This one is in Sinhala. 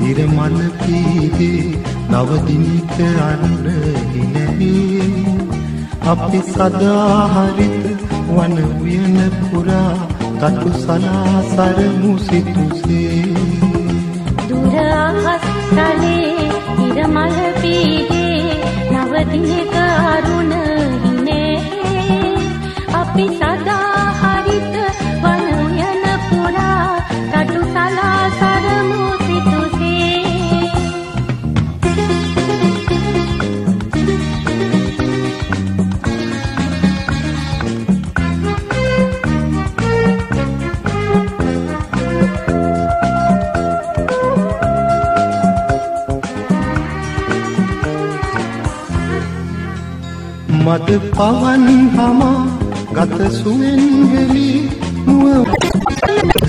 ඉරමල පීදේ නවදිනික අන්න හිනැහි අපි සදා හරිත වන උයන පුරා තටු සලාසරමු සිතුසේ දුර අහස් තලේ ඉරමල පීදේ නවදිනික අරුණ හිනැහි අපි සදා හරිත වන උයන පුරා තටු සලාසරමු මද පවන් හමා ගත සුවෙන් හෙලි මුව